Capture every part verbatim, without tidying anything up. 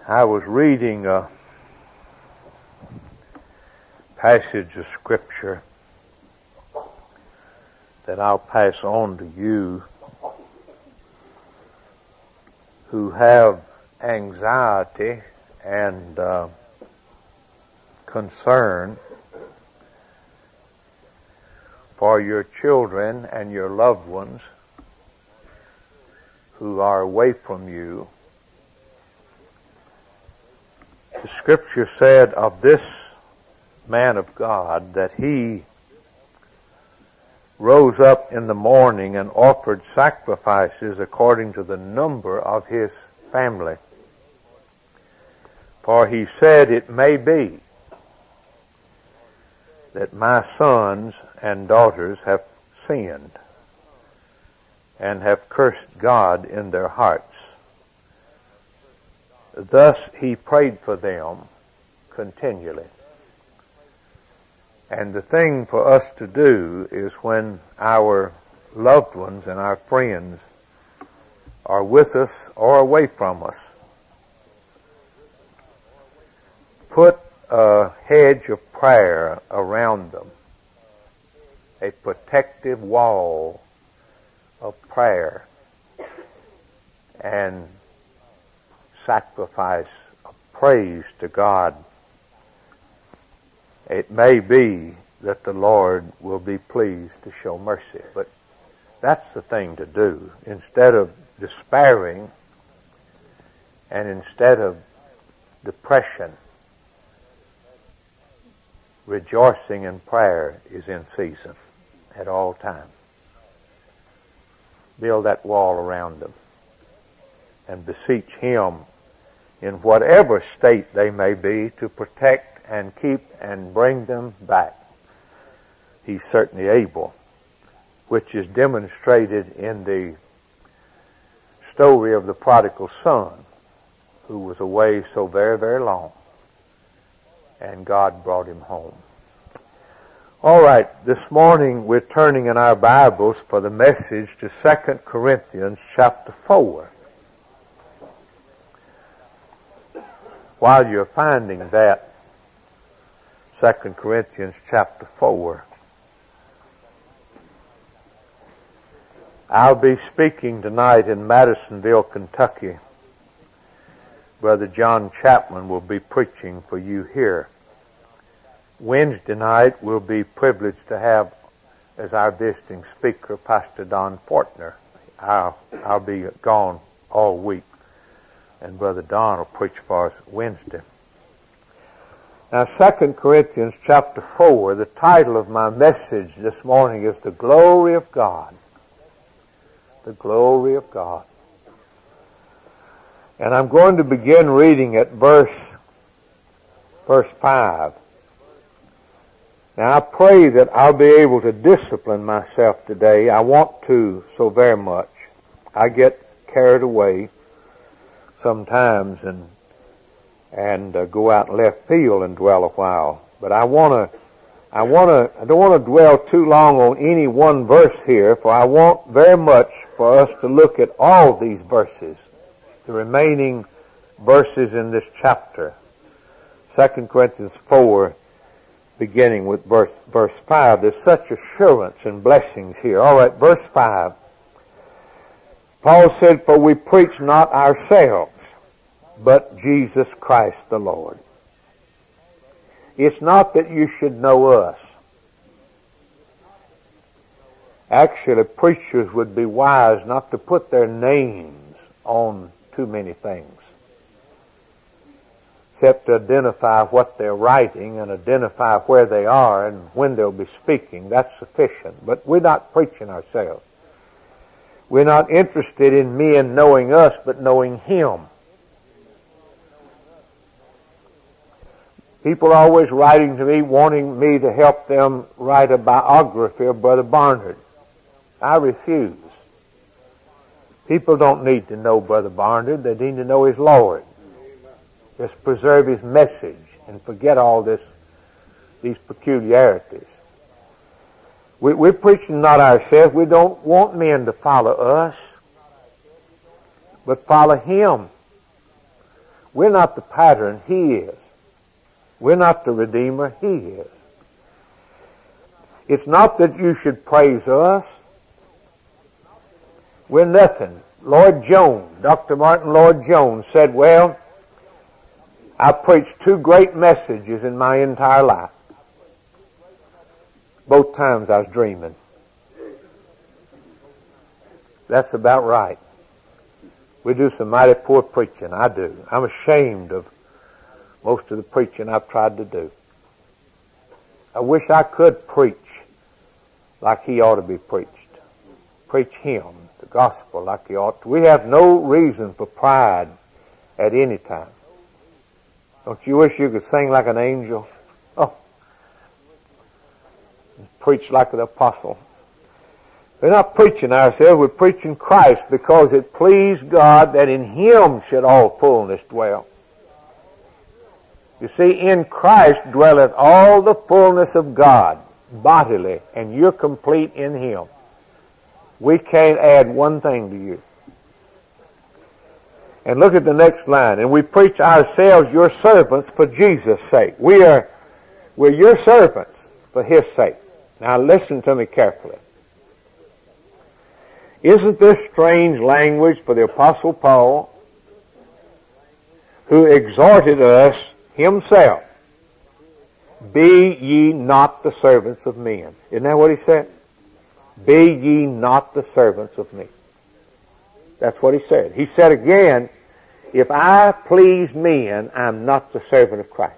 I was reading a passage of Scripture that I'll pass on to you who have anxiety and uh, concern for your children and your loved ones who are away from you. The Scripture said of this man of God that he rose up in the morning and offered sacrifices according to the number of his family. For he said, it may be that my sons and daughters have sinned and have cursed God in their hearts. Thus he prayed for them continually. And the thing for us to do is when our loved ones and our friends are with us or away from us, put a hedge of prayer around them, a protective wall of prayer and sacrifice of praise to God. It may be that the Lord will be pleased to show mercy, but that's the thing to do. Instead of despairing and instead of depression, rejoicing in prayer is in season at all times. Build that wall around them and beseech Him in whatever state they may be to protect and keep and bring them back. He's certainly able, which is demonstrated in the story of the prodigal son who was away so very, very long, and God brought him home. All right, this morning we're turning in our Bibles for the message to Second Corinthians chapter four. While you're finding that, Second Corinthians chapter four, I'll be speaking tonight in Madisonville, Kentucky. Brother John Chapman will be preaching for you here. Wednesday night we'll be privileged to have as our visiting speaker Pastor Don Fortner. I'll, I'll be gone all week, and Brother Don will preach for us Wednesday. Now, Second Corinthians chapter four, the title of my message this morning is The Glory of God. The Glory of God. And I'm going to begin reading at verse, verse five. Now, I pray that I'll be able to discipline myself today. I want to so very much. I get carried away sometimes and and uh, go out in left field and dwell a while. But I want to, I want to, I don't want to dwell too long on any one verse here, for I want very much for us to look at all these verses, the remaining verses in this chapter. Second Corinthians four, beginning with verse, verse five. There's such assurance and blessings here. All right, verse five. Paul said, for we preach not ourselves, but Jesus Christ the Lord. It's not that you should know us. Actually, preachers would be wise not to put their names on too many things, except to identify what they're writing and identify where they are and when they'll be speaking. That's sufficient. But we're not preaching ourselves. We're not interested in men knowing us, but knowing Him. People are always writing to me, wanting me to help them write a biography of Brother Barnard. I refuse. People don't need to know Brother Barnard. They need to know his Lord. Just preserve his message and forget all this, these peculiarities. We, we're preaching not ourselves. We don't want men to follow us, but follow Him. We're not the pattern, He is. We're not the Redeemer, He is. It's not that you should praise us. We're nothing. Lloyd Jones, Doctor Martin Lloyd Jones said, well, I preached two great messages in my entire life. Both times I was dreaming. That's about right. We do some mighty poor preaching. I do. I'm ashamed of most of the preaching I've tried to do. I wish I could preach like He ought to be preached. Preach Him, the gospel, like He ought to. We have no reason for pride at any time. Don't you wish you could sing like an angel? Oh. Preach like an apostle. We're not preaching ourselves, we're preaching Christ, because it pleased God that in Him should all fullness dwell. You see, in Christ dwelleth all the fullness of God, bodily, and you're complete in Him. We can't add one thing to you. And look at the next line. And we preach ourselves your servants for Jesus' sake. We are, we're your servants for His sake. Now listen to me carefully. Isn't this strange language for the Apostle Paul, who exhorted us himself, be ye not the servants of men? Isn't that what he said? Be ye not the servants of me. That's what he said. He said again, if I please men, I'm not the servant of Christ.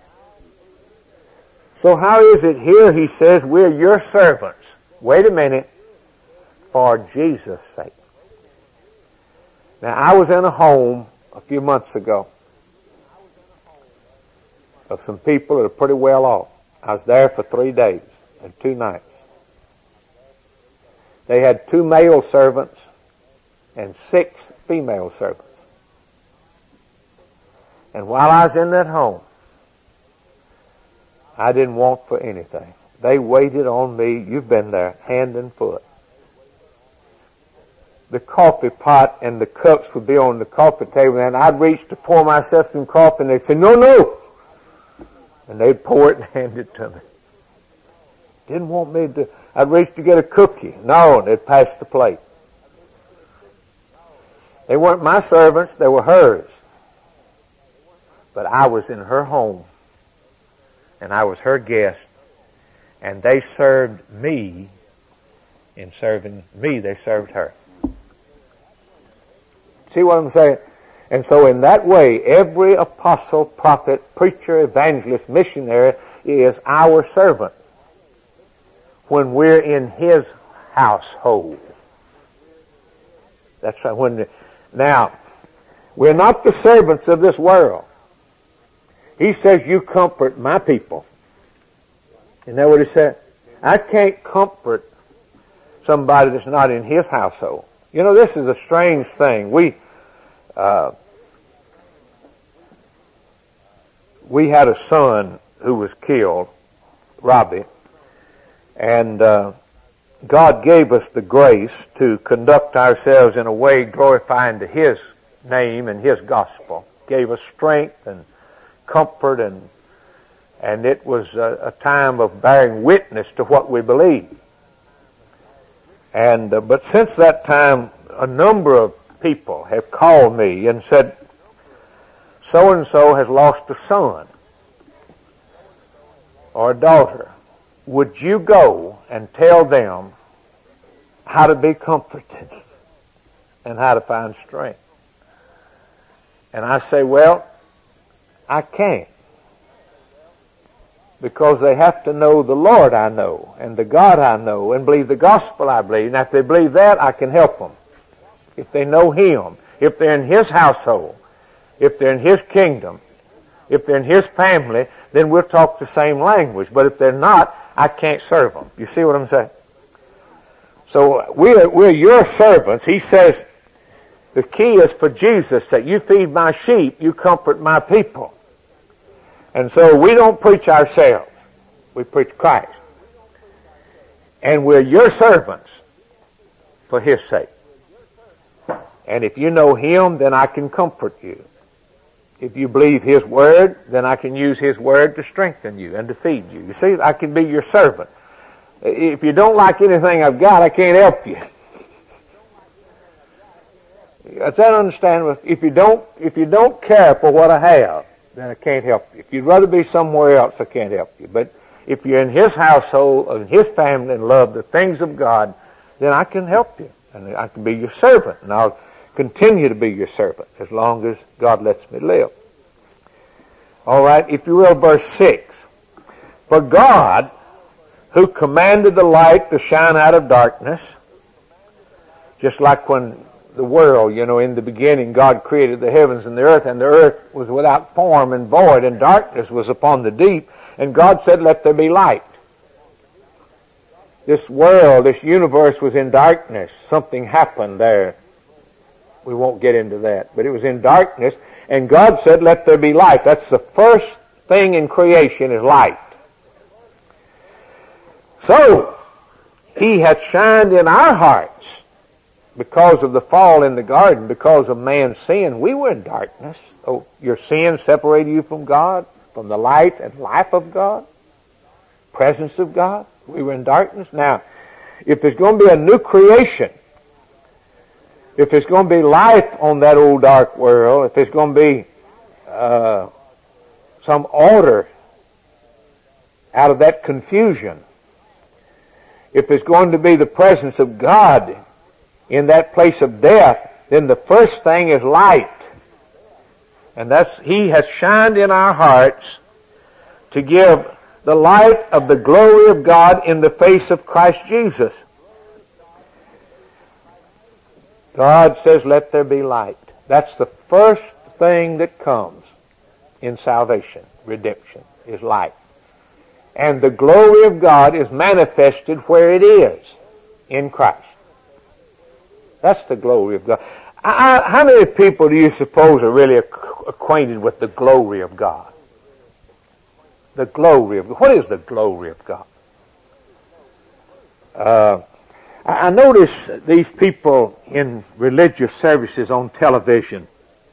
So how is it here he says we're your servants? Wait a minute. For Jesus' sake. Now I was in a home a few months ago of some people that are pretty well off. I was there for three days and two nights. They had two male servants and six female servants. And while I was in that home, I didn't want for anything. They waited on me, you've been there, hand and foot. The coffee pot and the cups would be on the coffee table, and I'd reach to pour myself some coffee, and they'd say, no, no. And they'd pour it and hand it to me. Didn't want me to, I'd reach to get a cookie. No, they'd pass the plate. They weren't my servants, they were hers. But I was in her home, and I was her guest, and they served me. In serving me, they served her. See what I'm saying? And so in that way, every apostle, prophet, preacher, evangelist, missionary is our servant when we're in his household. That's right. When the, now, we're not the servants of this world. He says, you comfort my people. Isn't that what he said? I can't comfort somebody that's not in his household. You know, this is a strange thing. We, uh, we had a son who was killed, Robbie, and, uh, God gave us the grace to conduct ourselves in a way glorifying to His name and His gospel. Gave us strength and comfort, and, and it was a, a time of bearing witness to what we believe. And, uh, but since that time, a number of people have called me and said, so-and-so has lost a son or a daughter. Would you go and tell them how to be comforted and how to find strength? And I say, well, I can't. Because they have to know the Lord I know, and the God I know, and believe the gospel I believe. And if they believe that, I can help them. If they know Him, if they're in His household, if they're in His kingdom, if they're in His family, then we'll talk the same language. But if they're not, I can't serve them. You see what I'm saying? So we're, we're your servants. He says, the key is for Jesus, that you feed my sheep, you comfort my people. And so we don't preach ourselves. We preach Christ. And we're your servants for His sake. And if you know Him, then I can comfort you. If you believe His Word, then I can use His Word to strengthen you and to feed you. You see, I can be your servant. If you don't like anything I've got, I can't help you. Does that understand? If you don't, if you don't care for what I have, then I can't help you. If you'd rather be somewhere else, I can't help you. But if you're in His household, in His family, and love the things of God, then I can help you. And I can be your servant. And I'll continue to be your servant as long as God lets me live. All right, if you will, verse six. For God, who commanded the light to shine out of darkness, just like when the world, you know, in the beginning, God created the heavens and the earth, and the earth was without form and void, and darkness was upon the deep, and God said, let there be light. This world, this universe was in darkness. Something happened there. We won't get into that. But it was in darkness, and God said, let there be light. That's the first thing in creation is light. So, He hath shined in our hearts because of the fall in the garden, because of man's sin. We were in darkness. Oh, your sin separated you from God, from the light and life of God, presence of God. We were in darkness. Now, if there's going to be a new creation, if there's going to be life on that old dark world, if there's going to be uh, some order out of that confusion, if there's going to be the presence of God in that place of death, then the first thing is light. And that's, He has shined in our hearts to give the light of the glory of God in the face of Christ Jesus. God says, let there be light. That's the first thing that comes in salvation, redemption, is light. And the glory of God is manifested where it is, in Christ. That's the glory of God. I, I, how many people do you suppose are really ac- acquainted with the glory of God? The glory of God. What is the glory of God? Uh, I, I notice these people in religious services on television,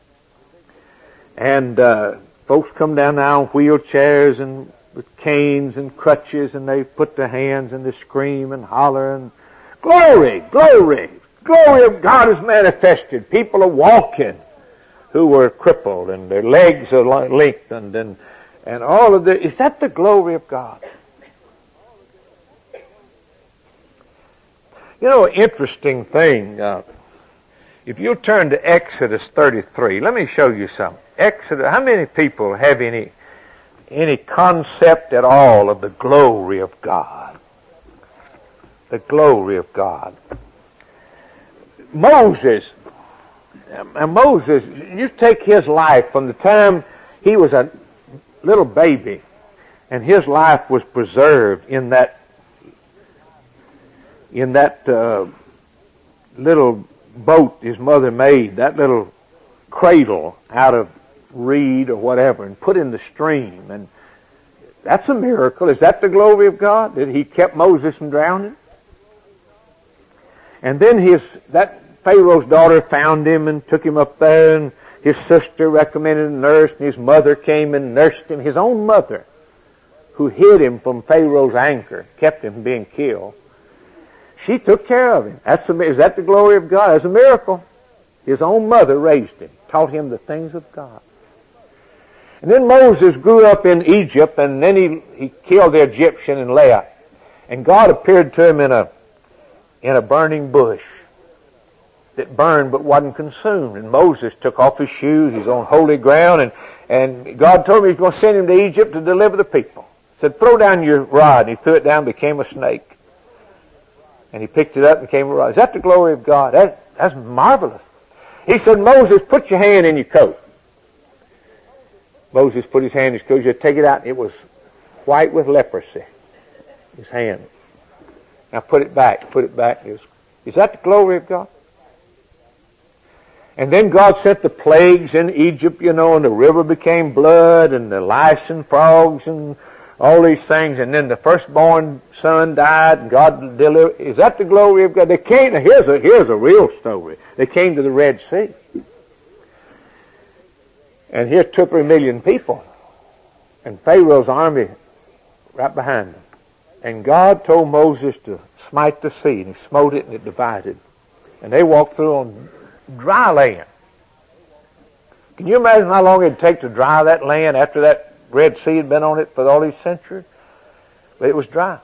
and uh, folks come down now in wheelchairs and with canes and crutches, and they put their hands and they scream and holler and glory, glory, glory of God is manifested. People are walking who were crippled and their legs are lengthened and and all of the, is that the glory of God? You know, interesting thing, uh, if you'll turn to Exodus thirty-three, let me show you something. Exodus, how many people have any any concept at all of the glory of God? The glory of God. Moses, uh, Moses, you take his life from the time he was a little baby, and his life was preserved in that in that uh, little boat his mother made, that little cradle out of reed or whatever, and put in the stream. And that's a miracle. Is that the glory of God, that He kept Moses from drowning? And then his that Pharaoh's daughter found him and took him up there, and his sister recommended a nurse, and his mother came and nursed him. His own mother, who hid him from Pharaoh's anger, kept him from being killed. She took care of him. That's a, is that the glory of God? That's a miracle. His own mother raised him, taught him the things of God. And then Moses grew up in Egypt, and then he, he killed the Egyptian and left. And God appeared to him in a, in a burning bush that burned but wasn't consumed. And Moses took off his shoes. He's on holy ground, and, and God told him He's going to send him to Egypt to deliver the people. He said, throw down your rod. And he threw it down, became a snake. And he picked it up and became a rod. Is that the glory of God? That, that's marvelous. He said, Moses, put your hand in your coat. Moses put his hand in his coat. He said, take it out. And it was white with leprosy. His hand. Now put it back. Put it back. It was, is that the glory of God? And then God sent the plagues in Egypt, you know, and the river became blood, and the lice and frogs and all these things, and then the firstborn son died, and God delivered. Is that the glory of God? They came, here's a, here's a real story. They came to the Red Sea. And here's two or three million people. And Pharaoh's army right behind them. And God told Moses to smite the sea, and he smote it and it divided. And they walked through on dry land. Can you imagine how long it'd take to dry that land after that Red Sea had been on it for all these centuries? But it was dry.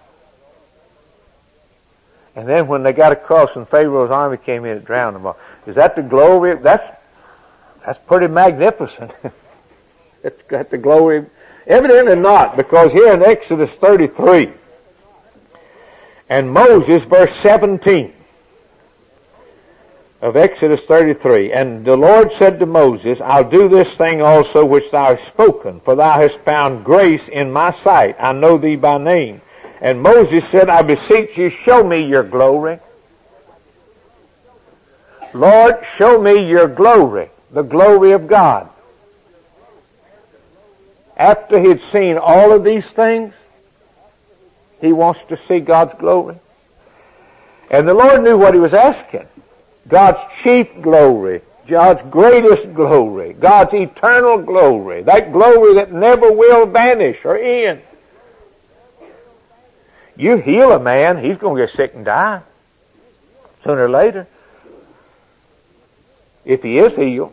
And then when they got across and Pharaoh's army came in, it drowned them all. Is that the glory? That's, that's pretty magnificent. It's got the glory. Evidently not, because here in Exodus thirty-three, and Moses, verse seventeen of Exodus thirty-three, and the Lord said to Moses, I'll do this thing also which thou hast spoken, for thou hast found grace in my sight. I know thee by name. And Moses said, I beseech you, show me your glory. Lord, show me your glory, the glory of God. After he'd seen all of these things, he wants to see God's glory. And the Lord knew what he was asking. God's chief glory, God's greatest glory, God's eternal glory, that glory that never will vanish or end. You heal a man, he's going to get sick and die sooner or later, if he is healed.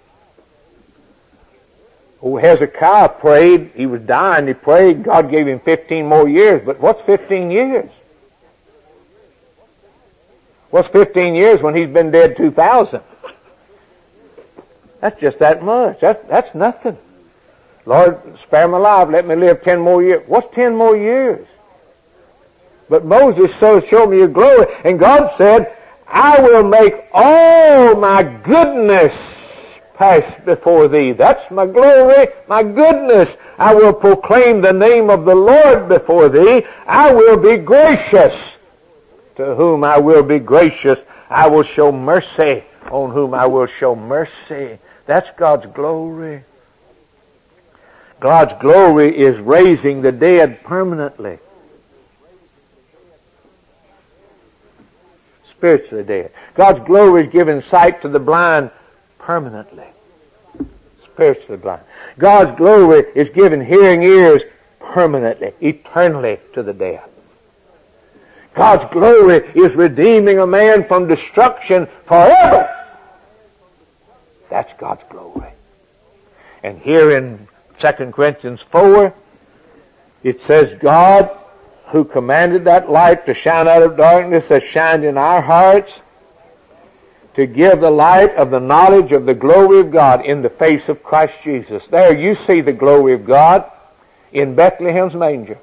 Oh, Hezekiah prayed, he was dying, he prayed, God gave him fifteen more years, but what's fifteen years? What's fifteen years when he's been dead two thousand? That's just that much. That's, that's nothing. Lord, spare my life, let me live ten more years. What's ten more years? But Moses so showed me your glory, and God said, I will make all my goodness pass before thee. That's my glory, my goodness. I will proclaim the name of the Lord before thee. I will be gracious to whom I will be gracious. I will show mercy on whom I will show mercy. That's God's glory. God's glory is raising the dead permanently. Spiritually dead. God's glory is giving sight to the blind permanently. Spiritually blind. God's glory is giving hearing ears permanently, eternally to the deaf. God's glory is redeeming a man from destruction forever. That's God's glory. And here in Second Corinthians four, it says, God, who commanded that light to shine out of darkness, has shined in our hearts to give the light of the knowledge of the glory of God in the face of Christ Jesus. There you see the glory of God in Bethlehem's manger.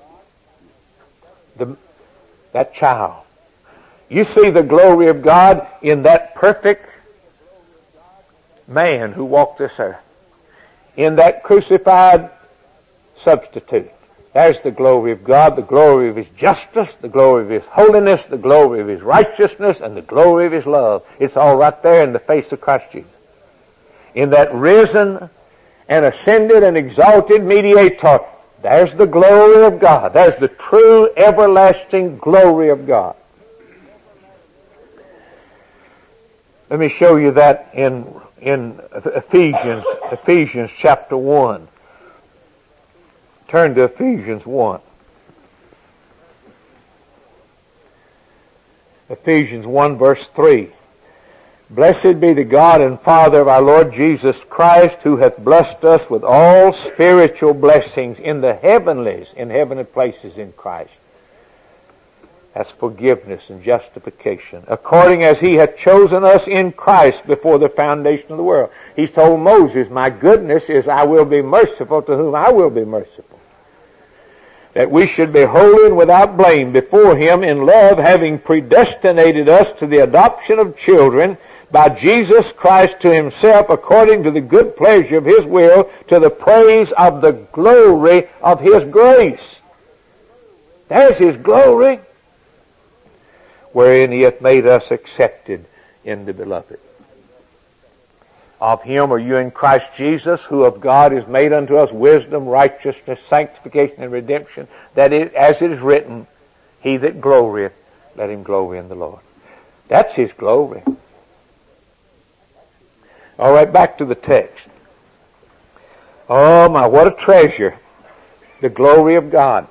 The, that child. You see the glory of God in that perfect man who walked this earth. In that crucified substitute. There's the glory of God, the glory of His justice, the glory of His holiness, the glory of His righteousness, and the glory of His love. It's all right there in the face of Christ Jesus. In that risen and ascended and exalted mediator, there's the glory of God. There's the true everlasting glory of God. Let me show you that in, in Ephesians, Ephesians chapter one. Turn to Ephesians one. Ephesians one verse three. Blessed be the God and Father of our Lord Jesus Christ, who hath blessed us with all spiritual blessings in the heavenlies, in heavenly places in Christ. That's forgiveness and justification. According as He hath chosen us in Christ before the foundation of the world. He's told Moses, my goodness is I will be merciful to whom I will be merciful. That we should be holy and without blame before Him in love, having predestinated us to the adoption of children by Jesus Christ to Himself, according to the good pleasure of His will, to the praise of the glory of His grace. There's His glory, wherein He hath made us accepted in the Beloved. Of Him are you in Christ Jesus, who of God is made unto us wisdom, righteousness, sanctification, and redemption, that it, as it is written, He that glorieth, let him glory in the Lord. That's His glory. All right, back to the text. Oh my, what a treasure. The glory of God.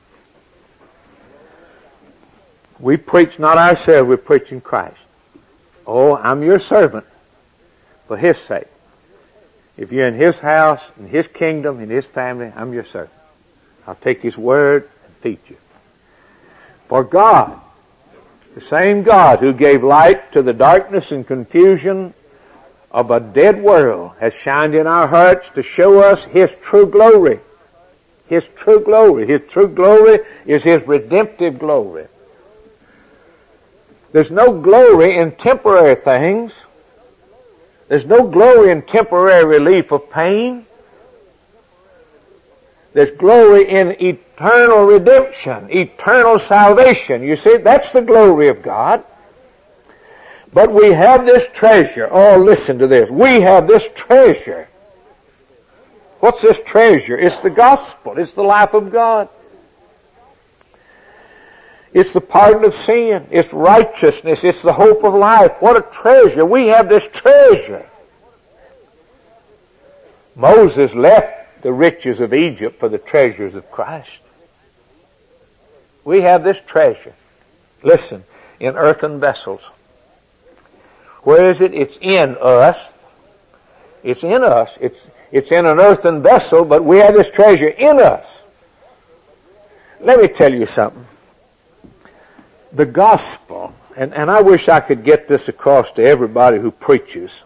We preach not ourselves, we're preaching Christ. Oh, I'm your servant for His sake. If you're in His house, in His kingdom, in His family, I'm your servant. I'll take His word and feed you. For God, the same God who gave light to the darkness and confusion of a dead world, has shined in our hearts to show us His true glory. His true glory. His true glory is His redemptive glory. There's no glory in temporary things. There's no glory in temporary relief of pain. There's glory in eternal redemption, eternal salvation. You see, that's the glory of God. But we have this treasure. Oh, listen to this. We have this treasure. What's this treasure? It's the gospel. It's the life of God. It's the pardon of sin. It's righteousness. It's the hope of life. What a treasure. We have this treasure. Moses left the riches of Egypt for the treasures of Christ. We have this treasure. Listen, in earthen vessels. Where is it? It's in us. It's in us. It's, it's in an earthen vessel, but we have this treasure in us. Let me tell you something. The gospel, and, and I wish I could get this across to everybody who preaches.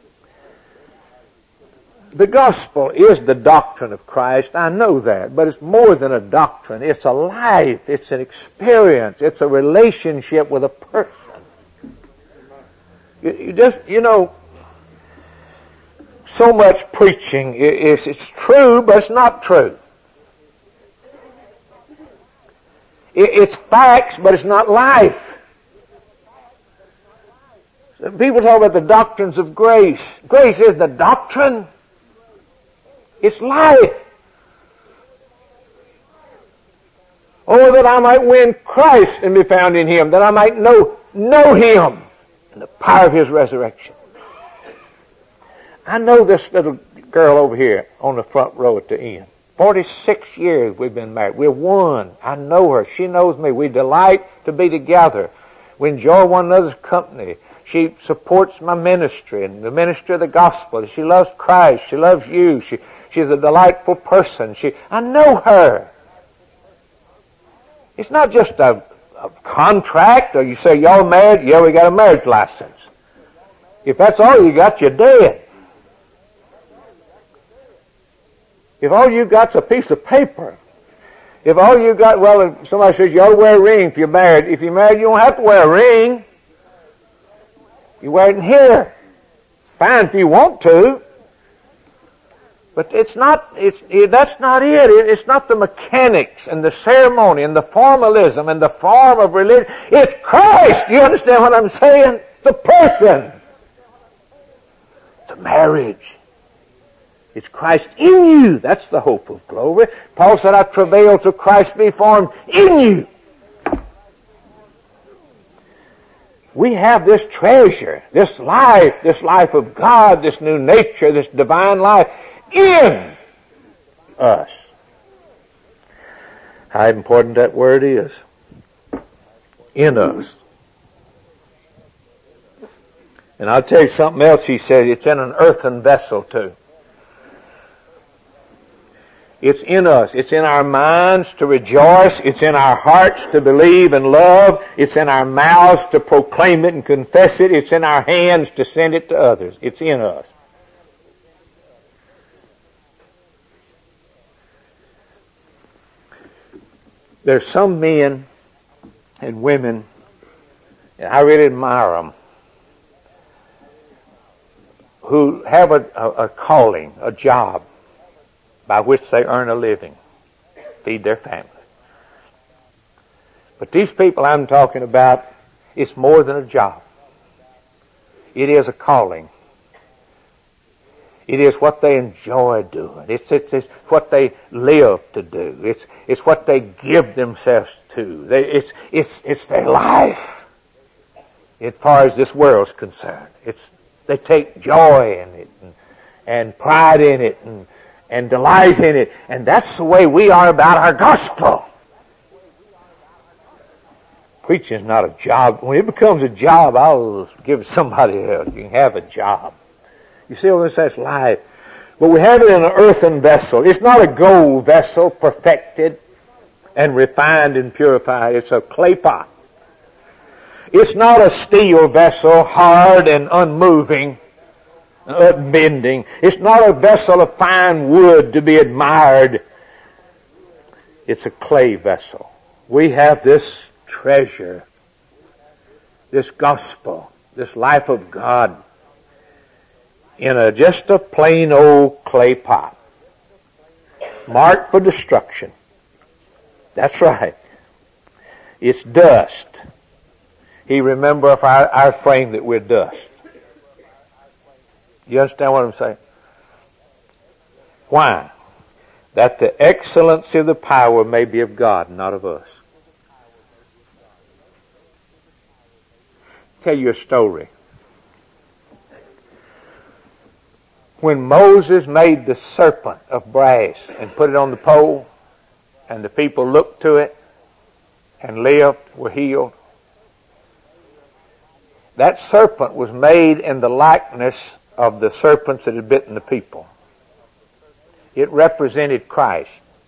The gospel is the doctrine of Christ. I know that, but it's more than a doctrine. It's a life. It's an experience. It's a relationship with a person. You, you just, you know, so much preaching is, it's true, but it's not true. It's facts, but it's not life. People talk about the doctrines of grace. Grace is the doctrine. It's life. Oh, that I might win Christ and be found in Him, that I might know, know Him and the power of His resurrection. I know this little girl over here on the front row at the end. Forty-six years we've been married. We're one. I know her. She knows me. We delight to be together. We enjoy one another's company. She supports my ministry and the ministry of the gospel. She loves Christ. She loves you. She, she's a delightful person. She, I know her. It's not just a, a contract, or you say, y'all married? Yeah, we got a marriage license. If that's all you got, you're dead. If all you got's a piece of paper, if all you got, well, if somebody says you ought to wear a ring if you're married. If you're married, you don't have to wear a ring. You wear it in here. It's fine if you want to. But it's not, it's, it, that's not it. it. It's not the mechanics and the ceremony and the formalism and the form of religion. It's Christ. You understand what I'm saying? It's a person. It's a marriage. It's Christ in you. That's the hope of glory. Paul said, I travail till Christ be formed in you. We have this treasure, this life, this life of God, this new nature, this divine life in us. How important that word is. In us. And I'll tell you something else he said. It's in an earthen vessel too. It's in us. It's in our minds to rejoice. It's in our hearts to believe and love. It's in our mouths to proclaim it and confess it. It's in our hands to send it to others. It's in us. There's some men and women, and I really admire them, who have a, a, a calling, a job, by which they earn a living, feed their family. But these people I'm talking about, it's more than a job. It is a calling. It is what they enjoy doing. It's, it's, it's what they live to do. It's, it's what they give themselves to. They, it's, it's, it's their life as far as this world's concerned. It's, they take joy in it and, and pride in it and and delight in it. And that's the way we are about our gospel. Preaching is not a job. When it becomes a job, I'll give it somebody else. You can have a job. You see what I'm saying? It's life. But we have it in an earthen vessel. It's not a gold vessel, perfected and refined and purified. It's a clay pot. It's not a steel vessel, hard and unmoving, unbending. It's not a vessel of fine wood to be admired. It's a clay vessel. We have this treasure, this gospel, this life of God in a just a plain old clay pot, marked for destruction. That's right. It's dust. He remember our, our frame that we're dust. You understand what I'm saying? Why? That the excellency of the power may be of God, not of us. Tell you a story. When Moses made the serpent of brass and put it on the pole, and the people looked to it and lived, were healed, that serpent was made in the likeness of the serpents that had bitten the people. It represented Christ.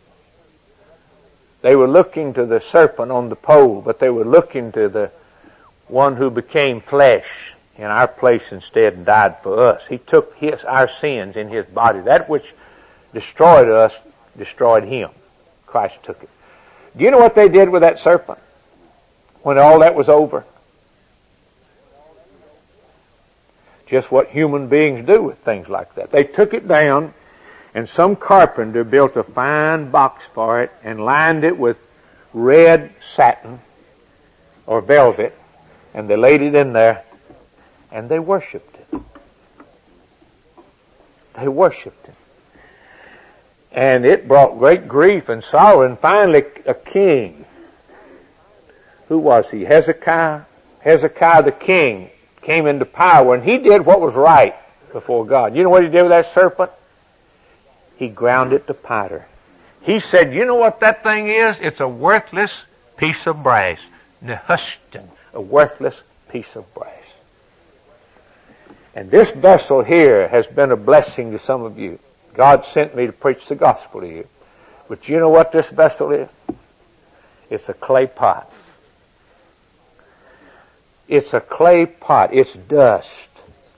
They were looking to the serpent on the pole, but they were looking to the one who became flesh in our place instead and died for us. He took his, our sins in his body. That which destroyed us, destroyed him. Christ took it. Do you know what they did with that serpent when all that was over? Just what human beings do with things like that. They took it down, and some carpenter built a fine box for it and lined it with red satin or velvet, and they laid it in there, and they worshipped it. They worshipped it. And it brought great grief and sorrow, and finally a king. Who was he? Hezekiah? Hezekiah the king came into power, and he did what was right before God. You know what he did with that serpent? He ground it to powder. He said, you know what that thing is? It's a worthless piece of brass. Nehushtan, a worthless piece of brass. And this vessel here has been a blessing to some of you. God sent me to preach the gospel to you. But you know what this vessel is? It's a clay pot. It's a clay pot. It's dust.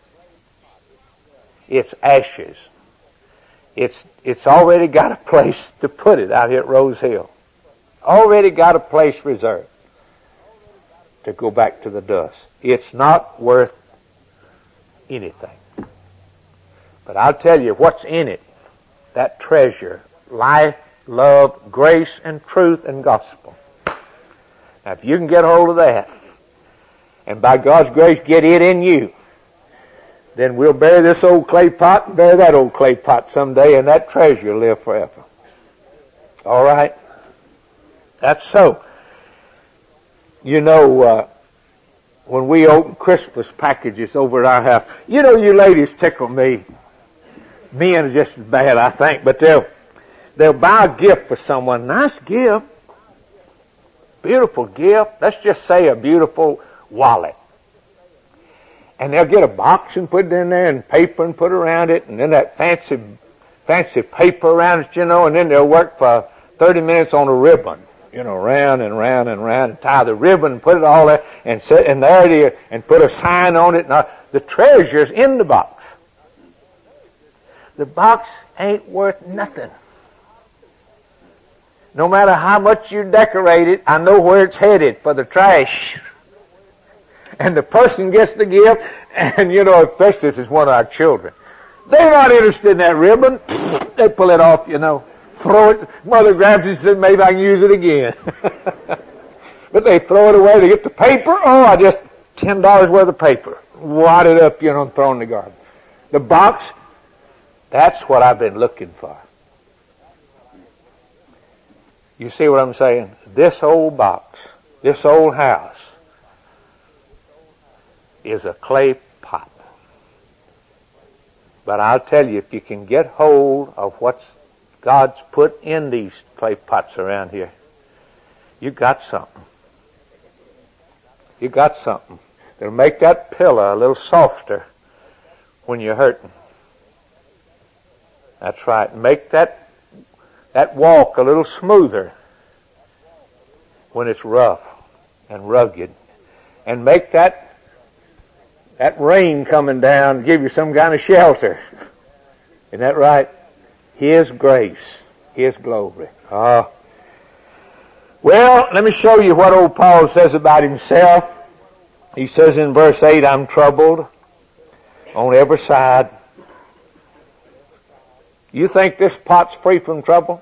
It's ashes. It's, it's already got a place to put it out here at Rose Hill. Already got a place reserved to go back to the dust. It's not worth anything. But I'll tell you what's in it. That treasure, life, love, grace, and truth, and gospel. Now if you can get hold of that, and by God's grace get it in you, then we'll bury this old clay pot and bury that old clay pot someday, and that treasure will live forever. All right? That's so. You know, uh, when we open Christmas packages over at our house, you know, you ladies tickle me. Men are just as bad, I think, but they'll, they'll buy a gift for someone. Nice gift. Beautiful gift. Let's just say a beautiful wallet. And they'll get a box and put it in there and paper and put around it, and then that fancy, fancy paper around it, you know, and then they'll work for thirty minutes on a ribbon, you know, round and round and round, and tie the ribbon and put it all there and sit in there and put a sign on it. And all. The treasure's in the box. The box ain't worth nothing. No matter how much you decorate it, I know where it's headed, for the trash. And the person gets the gift, and you know, especially if it's one of our children, they're not interested in that ribbon. They pull it off, you know, throw it. Mother grabs it and says, maybe I can use it again. But they throw it away. They get the paper. Oh, I just ten dollars worth of paper. Wad it up, you know, and throw it in the garden. The box, that's what I've been looking for. You see what I'm saying? This old box, this old house, is a clay pot. But I'll tell you, if you can get hold of what God's put in these clay pots around here, you got something. You got something. It'll make that pillow a little softer when you're hurting. That's right. Make that, that walk a little smoother when it's rough and rugged. And make that, that rain coming down give you some kind of shelter. Isn't that right? His grace, His glory. Ah. Uh, well, let me show you what old Paul says about himself. He says in verse eight, I'm troubled on every side. You think this pot's free from trouble?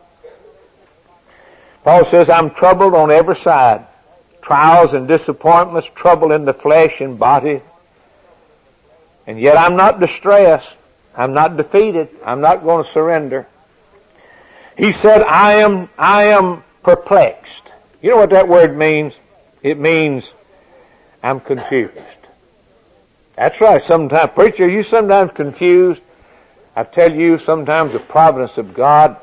Paul says, I'm troubled on every side. Trials and disappointments, trouble in the flesh and body. And yet I'm not distressed. I'm not defeated. I'm not going to surrender. He said, I am, I am perplexed. You know what that word means? It means I'm confused. That's right. Sometimes, preacher, you sometimes confused. I tell you, sometimes the providence of God,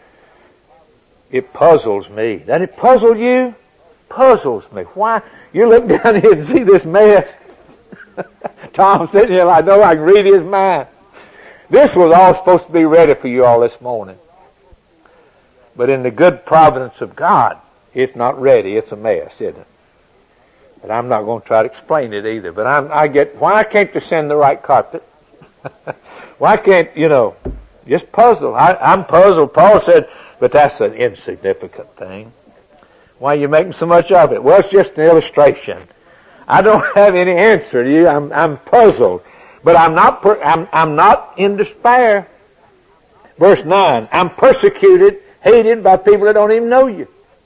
it puzzles me. Doesn't it puzzle you? Puzzles me. Why? You look down here and see this mess. Tom sitting here, I know I can read his mind. This was all supposed to be ready for you all this morning. But in the good providence of God, it's not ready. It's a mess, isn't it? But I'm not going to try to explain it either. But I'm, I get, why can't you send the right carpet? Why can't, you know, just puzzled. I, I'm puzzled. Paul said, but that's an insignificant thing. Why are you making so much of it? Well, it's just an illustration. I don't have any answer to you. I'm, I'm puzzled. But I'm not, per, I'm, I'm not in despair. Verse nine, I'm persecuted, hated by people that don't even know you.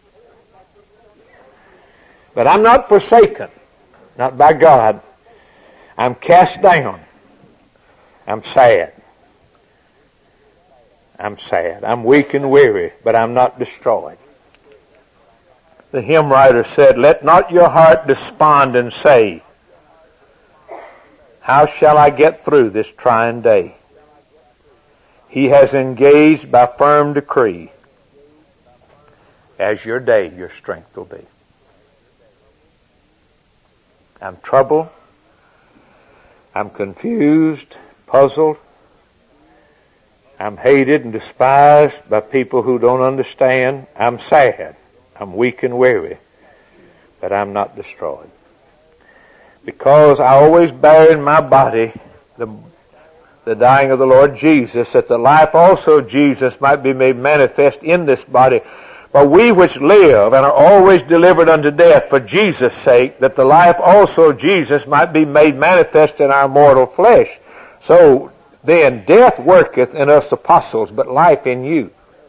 But I'm not forsaken, not by God. I'm cast down. I'm sad. I'm sad. I'm weak and weary, but I'm not destroyed. The hymn writer said, let not your heart despond and say, how shall I get through this trying day? He has engaged by firm decree. As your day, your strength will be. I'm troubled. I'm confused, puzzled. I'm hated and despised by people who don't understand. I'm sad. I'm weak and weary. But I'm not destroyed. Because I always bear in my body the, the dying of the Lord Jesus, that the life also of Jesus might be made manifest in this body. But we which live and are always delivered unto death for Jesus' sake, that the life also of Jesus might be made manifest in our mortal flesh. So then death worketh in us apostles, but life in you.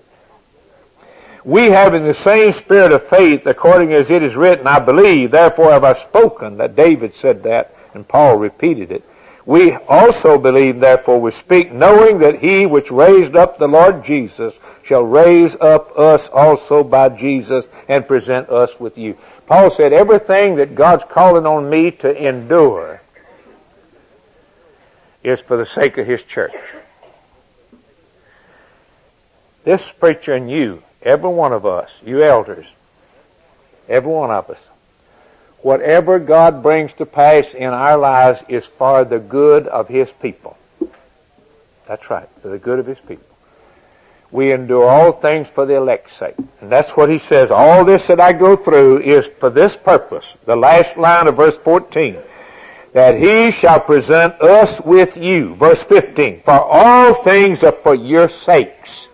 We having the same spirit of faith, according as it is written, I believe, therefore have I spoken. That David said that, and Paul repeated it. We also believe, therefore we speak, knowing that he which raised up the Lord Jesus shall raise up us also by Jesus and present us with you. Paul said, everything that God's calling on me to endure is for the sake of His church. This preacher and you, every one of us, you elders, every one of us, whatever God brings to pass in our lives is for the good of His people. That's right, for the good of His people. We endure all things for the elect's sake. And that's what he says. All this that I go through is for this purpose. The last line of verse fourteen. That He shall present us with you. Verse fifteen. For all things are for your sakes.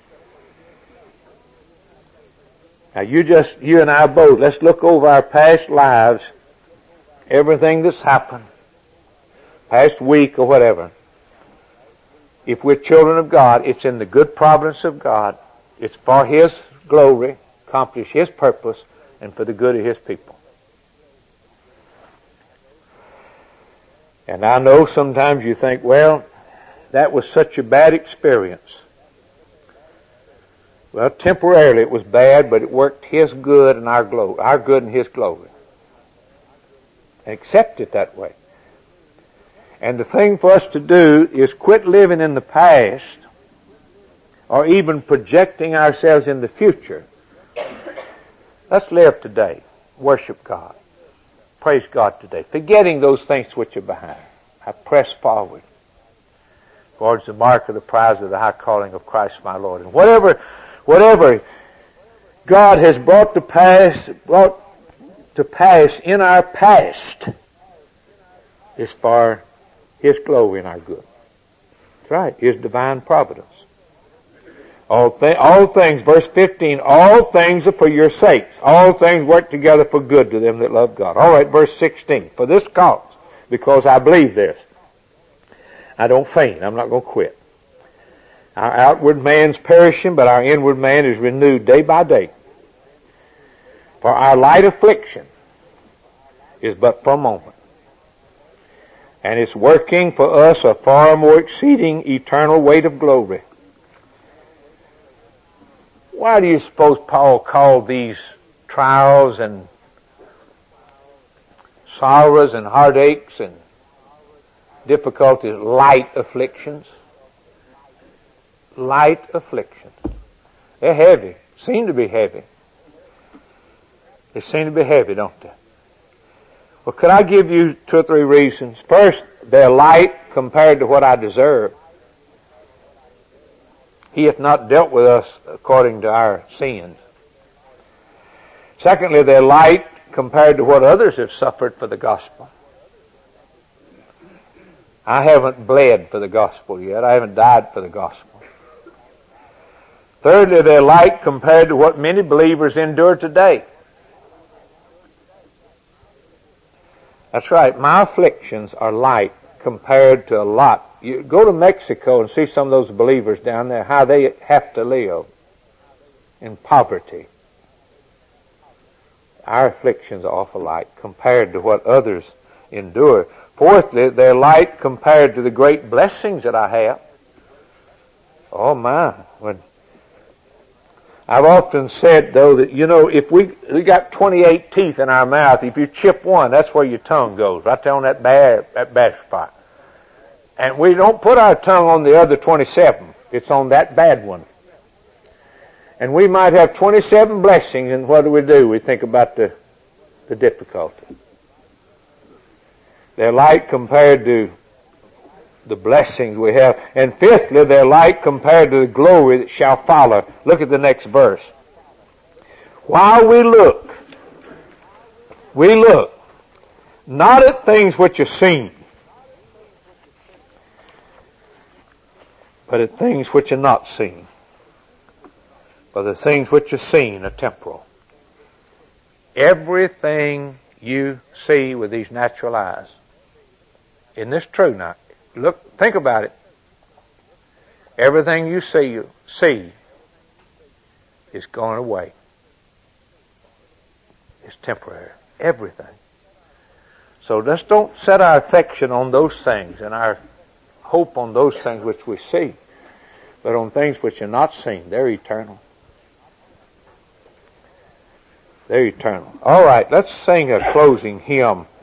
Now you just, you and I both, let's look over our past lives, everything that's happened, past week or whatever. If we're children of God, it's in the good providence of God. It's for His glory, accomplish His purpose, and for the good of His people. And I know sometimes you think, well, that was such a bad experience. Well, temporarily it was bad, but it worked His good and our glory, our good and His glory. And accept it that way. And the thing for us to do is quit living in the past or even projecting ourselves in the future. Let's live today. Worship God. Praise God today. Forgetting those things which are behind. I press forward towards the mark of the prize of the high calling of Christ my Lord. And whatever, whatever God has brought to pass, brought to pass in our past is for His glory and our good. That's right. His divine providence. All, th- all things, verse fifteen, all things are for your sakes. All things work together for good to them that love God. All right, verse sixteen. For this cause, because I believe this, I don't faint. I'm not going to quit. Our outward man's perishing, but our inward man is renewed day by day. For our light affliction is but for a moment. And it's working for us a far more exceeding eternal weight of glory. Why do you suppose Paul called these trials and sorrows and heartaches and difficulties light afflictions? Light afflictions. They're heavy. Seem to be heavy. They seem to be heavy, don't they? Well, could I give you two or three reasons? First, they're light compared to what I deserve. He hath not dealt with us according to our sins. Secondly, they're light compared to what others have suffered for the gospel. I haven't bled for the gospel yet. I haven't died for the gospel. Thirdly, they're light compared to what many believers endure today. That's right. My afflictions are light compared to a lot. You go to Mexico and see some of those believers down there, how they have to live in poverty. Our afflictions are awful light compared to what others endure. Fourthly, they're light compared to the great blessings that I have. Oh my. When I've often said, though, that, you know, if we we got twenty-eight teeth in our mouth, if you chip one, that's where your tongue goes, right there on that bad, that bad spot. And we don't put our tongue on the other twenty-seven. It's on that bad one. And we might have twenty-seven blessings, and what do we do? We think about the, the difficulty. They're light compared to the blessings we have. And fifthly, they're light compared to the glory that shall follow. Look at the next verse. While we look, we look, not at things which are seen, but at things which are not seen. For the things which are seen are temporal. Everything you see with these natural eyes. Isn't this true now? Look, think about it. Everything you see, you see is going away. It's temporary. Everything. So just don't set our affection on those things and our hope on those things which we see, but on things which are not seen. They're eternal. They're eternal. All right, let's sing a closing hymn.